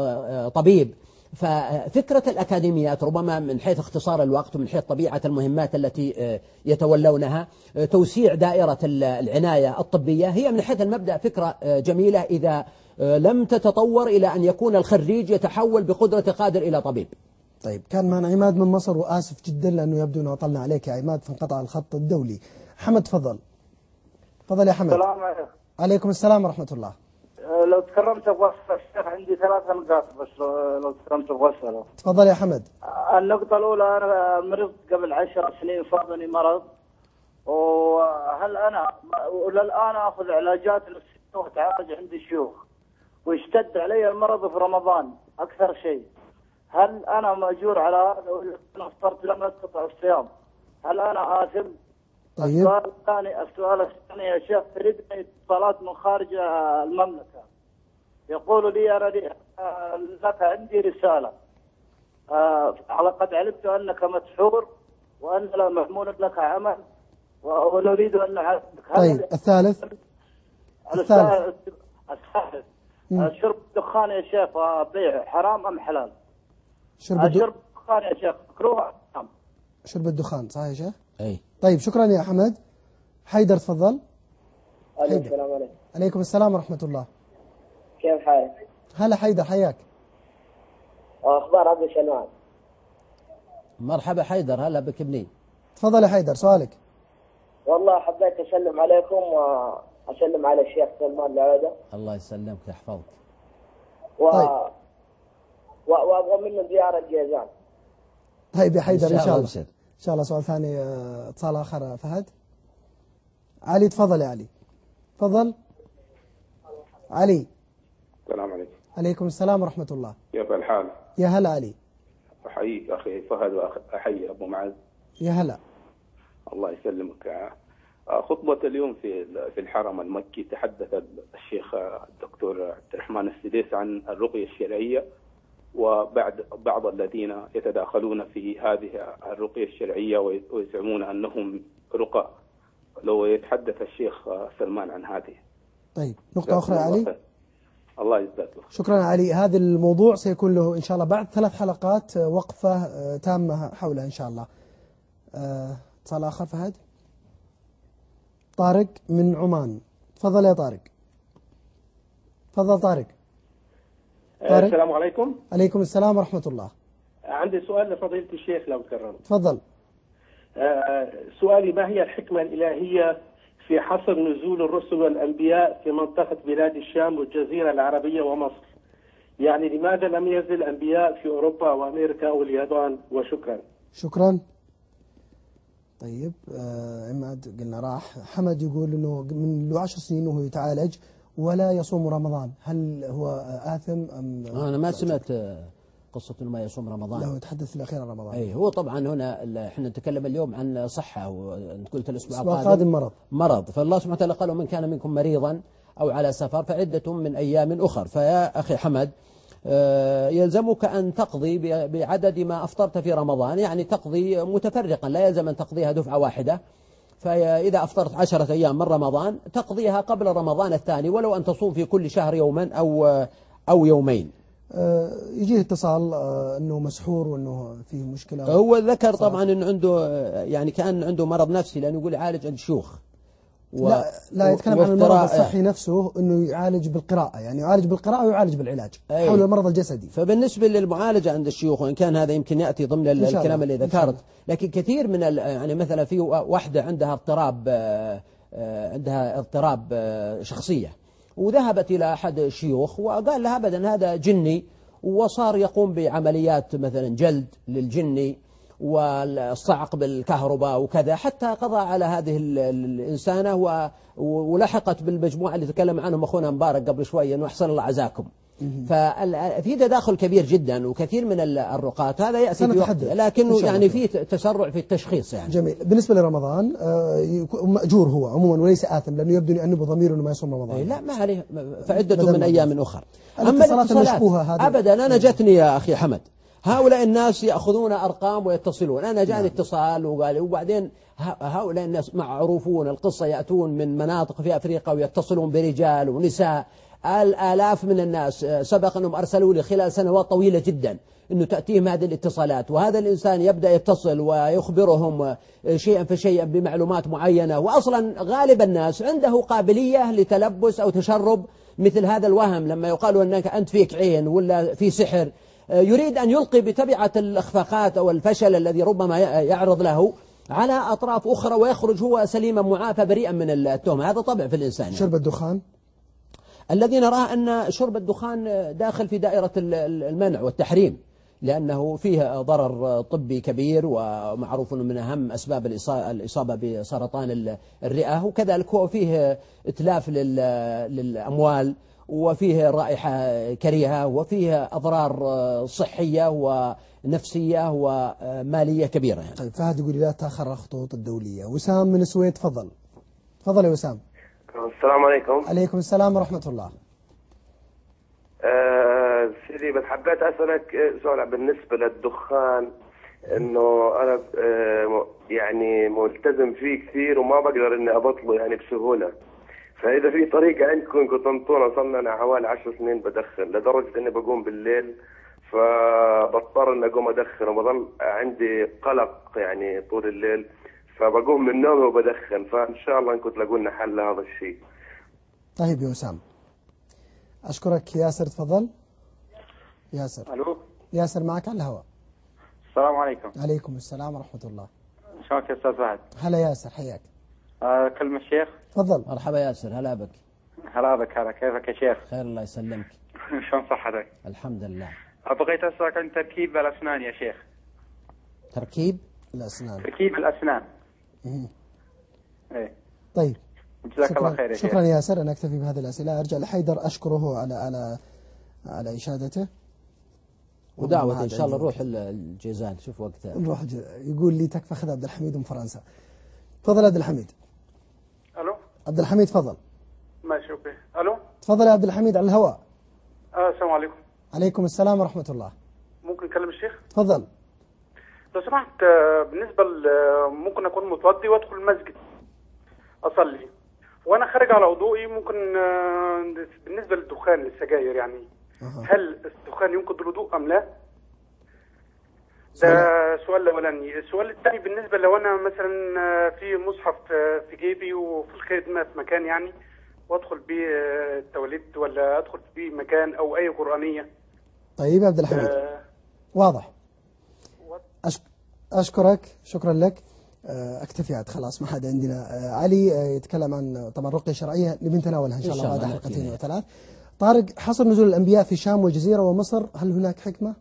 طبيب. ففكرة الأكاديميات ربما من حيث اختصار الوقت ومن حيث طبيعة المهمات التي يتولونها توسيع دائرة العناية الطبية هي من حيث المبدأ فكرة جميلة، إذا لم تتطور إلى أن يكون الخريج يتحول بقدرة قادر إلى طبيب. طيب، كان معنا عماد من مصر، وآسف جدا لأنه يبدو أنه أطلنا عليك يا عماد فانقطع الخط الدولي. حمد تفضل. تفضل يا حمد. السلام عليكم. عليكم السلام ورحمة الله. لو تكرمت ابغى اسال الشيخ، عندي ثلاث نقاط بس لو تكرمت ابغى اساله. تفضل يا حمد. النقطة الأولى، أنا مرضت قبل عشر سنين، فاضني مرض، وهل أنا ولا الآن آخذ علاجات نفسية وأتعالج عند شيوخ، واشتد علي المرض في رمضان أكثر شيء، هل أنا مأجور على هذا ولا أنا اخترت لم أستطع الصيام؟ هل أنا آثم؟ طيب. السؤال الثاني السؤال الثاني يا شيخ، تريدني اتصالات من خارج المملكة، يقول لي أنا لك عندي رسالة، آه لقد علمت أنك مسحور وأن لا مضمون لك عمل ونريد أن نعرفك. طيب، الثالث الثالث الثالث شرب الدخان يا شيخ بيع حرام أم حلال؟ شرب الدخان شرب الدخان يا شيخ مكروه أم؟ شرب الدخان صحيح يا شيخ؟ أي. طيب، شكرا يا حمد. حيدر تفضل. حيدر. السلام عليكم. عليكم السلام ورحمة الله. كيف حالك؟ هلا حيدر، حياك. أخبار أبو شنوان. مرحبا حيدر، هلا بك منين؟ تفضل يا حيدر، سؤالك. والله حبيت أسلم عليكم وأسلم على الشيخ سلمان العودة. الله يسلمك ويحفظك. و... طيب. و... وأبغى منه زيارة جيزان. طيب يا حيدر، إن شاء الله. إن شاء الله. سؤال ثاني، اتصال آخر. فهد. علي تفضل يا علي. تفضل علي. السلام عليكم. عليكم السلام ورحمة الله. كيف الحال؟ يا هلا علي. أحييك أخي فهد وأحيي أبو معز. يا هلا. الله يسلمك. خطبة اليوم في في الحرم المكي تحدث الشيخ الدكتور عبد الرحمن السديس عن الرقية الشرعية، وبعد بعض الذين يتداخلون في هذه الرقية الشرعية ويزعمون أنهم رقى. لو يتحدث الشيخ سلمان عن هذه. طيب، نقطة أخرى يا علي. الله يجزاك الله. شكرا علي. هذا الموضوع سيكون له إن شاء الله بعد ثلاث حلقات وقفة تامة حوله إن شاء الله. اتصال آخر فهد. طارق من عمان، تفضل يا طارق. تفضل طارق. طارق. السلام عليكم. عليكم السلام ورحمة الله. عندي سؤال لفضيلة الشيخ لو تكرمت. تفضل. سؤالي: ما هي الحكمة الإلهية في حصر نزول الرسل والأنبياء في منطقة بلاد الشام والجزيرة العربية ومصر؟ يعني لماذا لم ينزل الأنبياء في أوروبا وأمريكا واليابان؟ وشكرا. شكرا. طيب آه عماد قلنا راح. حمد يقول انه من له عشر سنين وهو يتعالج ولا يصوم رمضان، هل هو آثم ام؟ انا ما سمعت قصة انه ما يصوم رمضان. لا، هو يتحدث في الاخير عن رمضان. اي هو طبعا هنا احنا نتكلم اليوم عن صحة، وانت قلت الاسبوع القادم, القادم مرض مرض مرض فالله سبحانه وتعالى قال: من كان منكم مريضا او على سفر فعدة من ايام اخر. فيا اخي حمد يلزمك أن تقضي بعدد ما أفطرت في رمضان، يعني تقضي متفرقا، لا يلزم أن تقضيها دفعة واحدة. فإذا أفطرت عشرة أيام من رمضان تقضيها قبل رمضان الثاني، ولو أن تصوم في كل شهر يوما أو أو يومين. يجيه اتصال أنه مسحور وأنه فيه مشكلة. هو ذكر طبعا أنه عنده يعني كأن عنده مرض نفسي، لأنه يقول يعالج عند شيوخ. و... لا لا يتكلم عن المرض الصحي نفسه، أنه يعالج بالقراءة، يعني يعالج بالقراءة ويعالج بالعلاج أي. حول المرض الجسدي. فبالنسبة للمعالجة عند الشيوخ، وإن كان هذا يمكن يأتي ضمن الكلام اللي ذكرت، لكن كثير من يعني مثلا في واحدة عندها اضطراب عندها اضطراب شخصية، وذهبت إلى أحد الشيوخ وقال لها أبدا هذا جني، وصار يقوم بعمليات مثلا جلد للجني والصعق بالكهرباء وكذا، حتى قضى على هذه الإنسانة، ولحقت بالمجموعة اللي تكلم عنهم أخونا مبارك قبل شوية أنه أحسن الله عزاكم. ففي تداخل كبير جدا، وكثير من الرقاة هذا يأتي في وقت، لكنه يعني في تسرع في التشخيص يعني. جميل. بالنسبة لرمضان مأجور هو عموما وليس آثم، لأنه يبدو يأنب ضميره أنه ما يصوم رمضان. لا ما عليه، فعدة من أيام أخر. أما الاتصالات أبدا أنا جتني يا أخي حمد هؤلاء الناس يأخذون أرقام ويتصلون. أنا جاني اتصال وقال، وبعدين هؤلاء الناس معروفون القصة، يأتون من مناطق في أفريقيا ويتصلون برجال ونساء. الآلاف من الناس سبق أنهم أرسلوا لي خلال سنوات طويلة جدا أنه تأتيهم هذه الاتصالات، وهذا الإنسان يبدأ يتصل ويخبرهم شيئا فشيئا بمعلومات معينة. وأصلا غالب الناس عنده قابلية لتلبس أو تشرب مثل هذا الوهم، لما يقال أنك أنت فيك عين ولا في سحر، يريد أن يلقي بتبعة الإخفاقات أو الفشل الذي ربما يعرض له على أطراف أخرى، ويخرج هو سليما معافى بريئا من التهمة. هذا طبع في الإنسان. شرب الدخان، الذي نراه أن شرب الدخان داخل في دائرة المنع والتحريم، لأنه فيه ضرر طبي كبير، ومعروف أنه من أهم أسباب الإصابة بسرطان الرئة، وكذلك هو فيه إتلاف للأموال، وفيه رائحة كريهة، وفيه أضرار صحية ونفسية ومالية كبيرة يعني. طيب فهد يقول لا تأخر الخطوط الدولية. وسام من السويد، تفضل. تفضل يا وسام. السلام عليكم. عليكم السلام ورحمة الله. أه سيدي، بس حبيت أسألك سؤال بالنسبة للدخان، إنه أنا أه يعني ملتزم فيه كثير وما بقدر إني أبطله يعني بسهولة، فإذا في طريقة عندكم كنت تنطونا، صرنا أنا حوالي عشر سنين بدخن، لدرجة إني بقوم بالليل فبضطر إني أقوم أدخن، وبظل عندي قلق يعني طول الليل، فبقوم من نومي وبدخن، فإن شاء الله إنكم تلاقوا لنا حل لهذا الشيء. طيب يا وسام، أشكرك. ياسر تفضل. ياسر. ألو. ياسر معك على الهواء. السلام عليكم. عليكم السلام ورحمة الله. شلونك يا أستاذ فهد؟ هلا ياسر، حياك. أه كلمة الشيخ. تفضل. مرحبا ياسر، هلا بك. هلا بك. هلا، كيفك يا شيخ؟ خير الله يسلمك. شلون صحتك؟ الحمد لله. بغيت أسألك عن تركيب الأسنان يا شيخ. تركيب الأسنان. تركيب الأسنان. امم إيه. طيب. جزاك الله خير يا شيخ. شكرا ياسر. أنا أكتفي بهذه الأسئلة. أرجع لحيدر أشكره على على على إشادته ودعوة إن شاء الله نروح الجيزان. شوف وقتها نروح. يقول لي تكفى خذ عبد الحميد من فرنسا. تفضل عبد الحميد. ألو. عبد الحميد تفضل. ماشي اوكي. ألو. تفضل يا عبد الحميد على الهواء. آه السلام عليكم. عليكم السلام ورحمة الله. ممكن أكلم الشيخ؟ تفضل. لو سمحت، بالنسبة ممكن أكون متوضي وأدخل المسجد أصلي، وانا خارج على وضوئي ممكن آه، بالنسبه للدخان للسجاير يعني هل الدخان ينقض الوضوء ام لا؟ ده السؤال الاولاني. السؤال الثاني بالنسبه لو انا مثلا في مصحف في جيبي وفي الخدمه في مكان يعني وادخل بيه التواليت ولا ادخل بيه مكان او اي قرانيه. طيب يا عبد الحميد آه واضح. أشك... اشكرك شكرا لك. اكتفي عاد خلاص ما حد عندنا. علي يتكلم عن طبعا رقية شرعية نبي نتناولها ان شاء الله بعد حلقتين وثلاث. طارق، حصر نزول الانبياء في الشام والجزيرة ومصر، هل هناك حكمة؟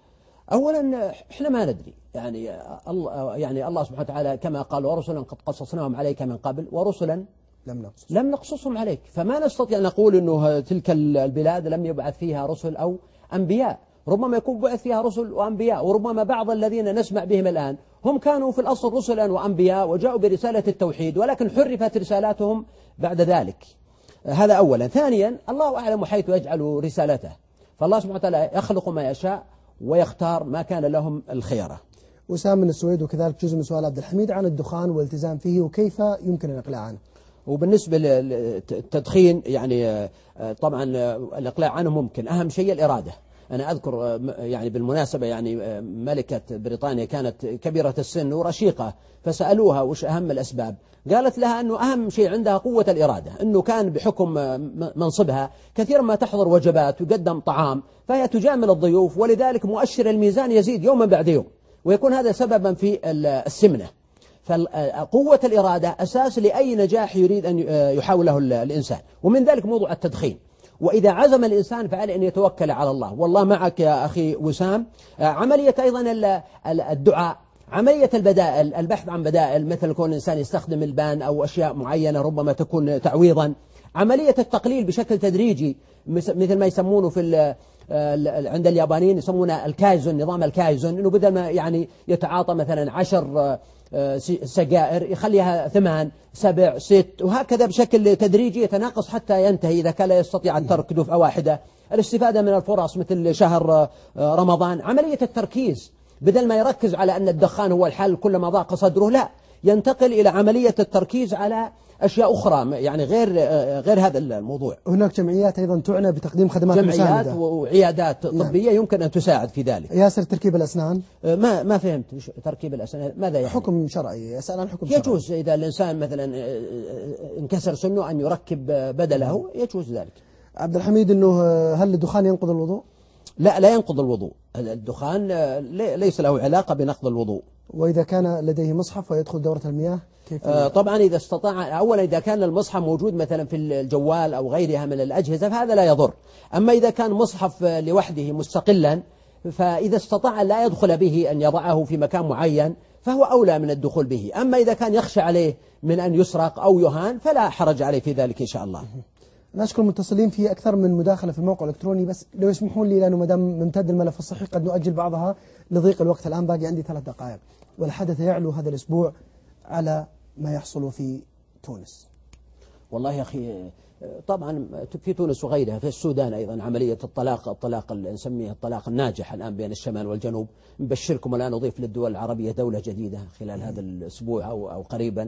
اولا احنا ما ندري يعني الله يعني الله سبحانه وتعالى كما قال ورسلا قد قصصناهم عليك من قبل ورسلا لم نقصص لم نقصصهم عليك، فما نستطيع أن نقول انه تلك البلاد لم يبعث فيها رسل او انبياء. ربما يكون بعث فيها رسل وانبياء، وربما بعض الذين نسمع بهم الان هم كانوا في الاصل رسلا وانبياء وجاءوا برسالة التوحيد ولكن حرفت رسالاتهم بعد ذلك. هذا اولا. ثانيا الله اعلم حيث يجعل رسالته، فالله سبحانه وتعالى يخلق ما يشاء ويختار ما كان لهم الخيرة. وسام من السويد وكذلك جزء من سؤال عبد الحميد عن الدخان والالتزام فيه وكيف يمكن الإقلاع عنه. وبالنسبة للتدخين يعني طبعا الإقلاع عنه ممكن، أهم شيء الإرادة. أنا أذكر يعني بالمناسبة يعني ملكة بريطانيا كانت كبيرة السن ورشيقة، فسألوها وش أهم الأسباب، قالت لها أنه أهم شيء عندها قوة الإرادة، أنه كان بحكم منصبها كثيرا ما تحضر وجبات ويقدم طعام فهي تجامل الضيوف، ولذلك مؤشر الميزان يزيد يوما بعد يوم ويكون هذا سببا في السمنة. فقوة الإرادة أساس لأي نجاح يريد أن يحاوله الإنسان، ومن ذلك موضوع التدخين. وإذا عزم الإنسان فعليه أن يتوكل على الله. والله معك يا أخي وسام. عملية أيضا الدعاء، عملية البدائل، البحث عن بدائل مثل كون الإنسان يستخدم البان أو أشياء معينة ربما تكون تعويضا. عملية التقليل بشكل تدريجي مثل ما يسمونه في عند اليابانيين يسمونه الكايزون، نظام الكايزون، إنه بدل ما يعني يتعاطى مثلا عشر سجائر يخليها ثمان سبع ست وهكذا بشكل تدريجي يتناقص حتى ينتهي إذا كان لا يستطيع الترك دفعة واحدة. الاستفادة من الفرص مثل شهر رمضان. عملية التركيز بدل ما يركز على أن الدخان هو الحل كلما ضاق صدره، لا، ينتقل إلى عملية التركيز على أشياء أخرى يعني غير غير هذا الموضوع. هناك جمعيات أيضا تعنى بتقديم خدمات جمعيات مساندة، وعيادات طبية نعم. يمكن أن تساعد في ذلك. ياسر، تركيب الأسنان ما ما فهمت تركيب الأسنان ماذا يعني؟ حكم شرعي، يسأل عن حكم شرعي. يجوز إذا الإنسان مثلا انكسر سنه أن يركب بدله، يجوز ذلك. عبد الحميد، إنه هل الدخان ينقض الوضوء؟ لا لا ينقض الوضوء، الدخان ليس له علاقة بنقض الوضوء. وإذا كان لديه مصحف ويدخل دورة المياه كيف؟ آه طبعا إذا استطاع، أولا إذا كان المصحف موجود مثلا في الجوال أو غيرها من الأجهزة فهذا لا يضر. أما إذا كان مصحف لوحده مستقلا فإذا استطاع لا يدخل به أن يضعه في مكان معين فهو أولى من الدخول به. أما إذا كان يخشى عليه من أن يسرق أو يهان فلا حرج عليه في ذلك إن شاء الله. نشكر المتصلين في أكثر من مداخلة في الموقع الإلكتروني، بس لو يسمحون لي لأنه مدام ممتد الملف الصحي قد نؤجل بعضها لضيق الوقت. الآن باقي عندي ثلاث دقائق. والحدث يعلو هذا الأسبوع على ما يحصل في تونس. والله يا أخي طبعا في تونس وغيرها، في السودان أيضا عملية الطلاق الطلاق نسميه الطلاق الناجح الآن بين الشمال والجنوب. نبشركم الآن نضيف للدول العربية دولة جديدة خلال هذا الأسبوع أو أو قريبا.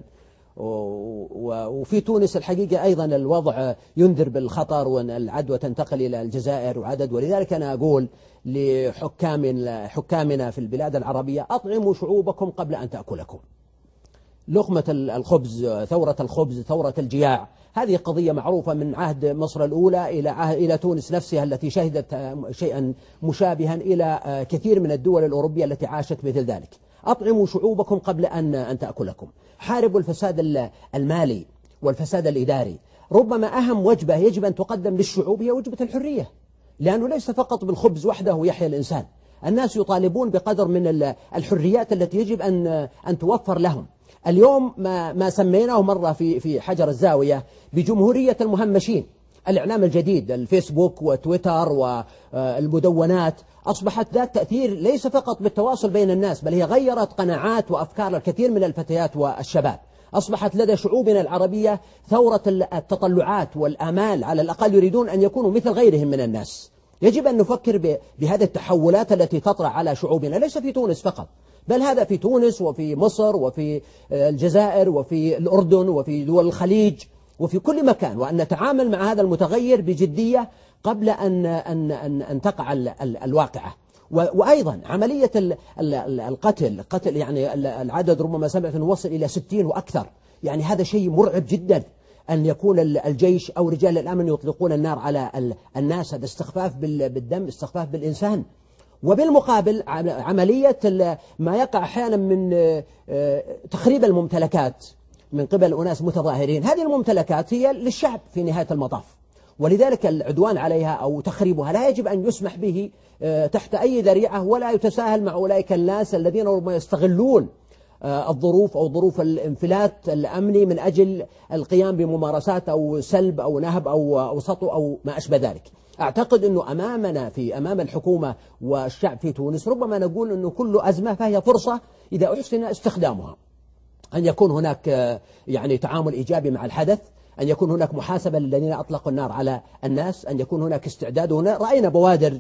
وفي تونس الحقيقة أيضا الوضع ينذر بالخطر وأن العدوى تنتقل إلى الجزائر وعدد. ولذلك أنا أقول لحكام حكامنا في البلاد العربية أطعموا شعوبكم قبل أن تأكلكم. لقمة الخبز، ثورة الخبز، ثورة الجياع، هذه قضية معروفة من عهد مصر الأولى إلى عهد إلى تونس نفسها التي شهدت شيئا مشابها إلى كثير من الدول الأوروبية التي عاشت مثل ذلك. أطعموا شعوبكم قبل أن أن تأكلكم. حاربوا الفساد المالي والفساد الإداري. ربما أهم وجبة يجب أن تقدم للشعوب هي وجبة الحرية، لأنه ليس فقط بالخبز وحده يحيا الإنسان. الناس يطالبون بقدر من الحريات التي يجب أن أن توفر لهم. اليوم ما ما سميناه مرة في في حجر الزاوية بجمهورية المهمشين. الإعلام الجديد، الفيسبوك وتويتر والمدونات أصبحت ذات تأثير ليس فقط بالتواصل بين الناس، بل هي غيرت قناعات وأفكار الكثير من الفتيات والشباب. أصبحت لدى شعوبنا العربية ثورة التطلعات والآمال، على الأقل يريدون أن يكونوا مثل غيرهم من الناس. يجب أن نفكر بهذه التحولات التي تطرح على شعوبنا، ليس في تونس فقط، بل هذا في تونس وفي مصر وفي الجزائر وفي الأردن وفي دول الخليج. وفي كل مكان، وأن نتعامل مع هذا المتغير بجدية قبل أن أن أن, أن تقع الواقعة. وأيضا عملية القتل قتل يعني العدد ربما سمعت أنه وصل إلى ستين وأكثر، يعني هذا شيء مرعب جدا أن يكون الجيش أو رجال الأمن يطلقون النار على الناس. هذا استخفاف بالدم، استخفاف بالإنسان. وبالمقابل عملية ما يقع أحيانا من تخريب الممتلكات من قبل أناس متظاهرين، هذه الممتلكات هي للشعب في نهاية المطاف، ولذلك العدوان عليها أو تخريبها لا يجب أن يسمح به تحت أي ذريعة، ولا يتساهل مع أولئك الناس الذين ربما يستغلون الظروف أو ظروف الانفلات الأمني من أجل القيام بممارسات أو سلب أو نهب أو سطو أو ما أشبه ذلك. أعتقد أنه أمامنا في أمام الحكومة والشعب في تونس ربما نقول أنه كل أزمة فهي فرصة إذا أحسن استخدامها، أن يكون هناك يعني تعامل إيجابي مع الحدث، أن يكون هناك محاسبة للذين أطلقوا النار على الناس، أن يكون هناك استعداد. وهنا رأينا بوادر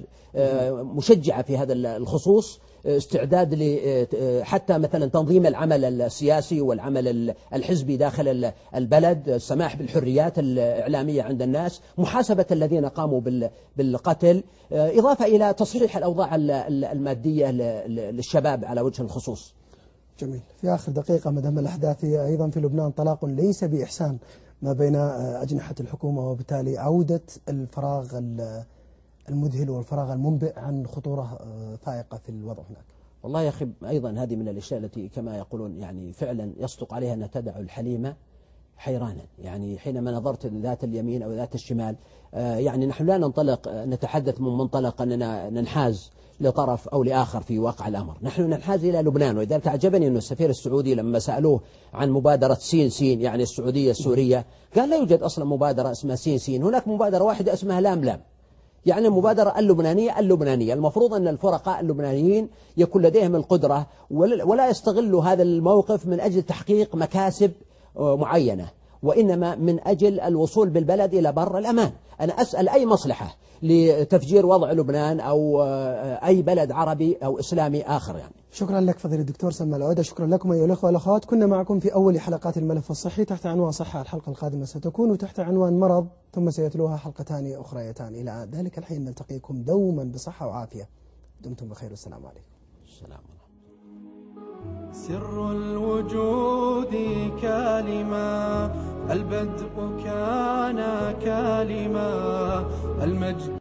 مشجعة في هذا الخصوص، استعداد حتى مثلا تنظيم العمل السياسي والعمل الحزبي داخل البلد، السماح بالحريات الإعلامية عند الناس، محاسبة الذين قاموا بالقتل، إضافة إلى تصحيح الأوضاع المادية للشباب على وجه الخصوص. جميل. في آخر دقيقة مدام الأحداث أيضا في لبنان طلاق ليس بإحسان ما بين أجنحة الحكومة، وبالتالي عودة الفراغ المذهل والفراغ المنبئ عن خطورة فائقة في الوضع هناك. والله يا أخي أيضا هذه من الأشياء التي كما يقولون يعني فعلا يصدق عليها أن تدع الحليمة حيرانا. يعني حينما نظرت ذات اليمين أو ذات الشمال، يعني نحن لا ننطلق نتحدث من منطلق أننا ننحاز لطرف أو لآخر في واقع الأمر، نحن ننحاز إلى لبنان. ولذلك عجبني أن السفير السعودي لما سألوه عن مبادرة سين سين يعني السعودية السورية، قال لا يوجد أصلا مبادرة اسمها سين سين، هناك مبادرة واحدة اسمها لام لام، يعني المبادرة اللبنانية اللبنانية. المفروض أن الفرقاء اللبنانيين يكون لديهم القدرة ولا يستغلوا هذا الموقف من أجل تحقيق مكاسب معينة، وإنما من أجل الوصول بالبلد إلى بر الأمان. أنا أسأل أي مصلحة لتفجير وضع لبنان أو أي بلد عربي أو إسلامي آخر يعني. شكرا لك فضيلة الدكتور سلمان العودة. شكرا لكم أيها الأخوة والأخوات. كنا معكم في أول حلقات الملف الصحي تحت عنوان صحة. الحلقة القادمة ستكون تحت عنوان مرض، ثم سيتلوها حلقتان أخريتان. إلى ذلك الحين نلتقيكم دوما بصحة وعافية. دمتم بخير والسلام عليكم. السلام عليكم. سر الوجود كلمة، البدء كان كلمة، المجد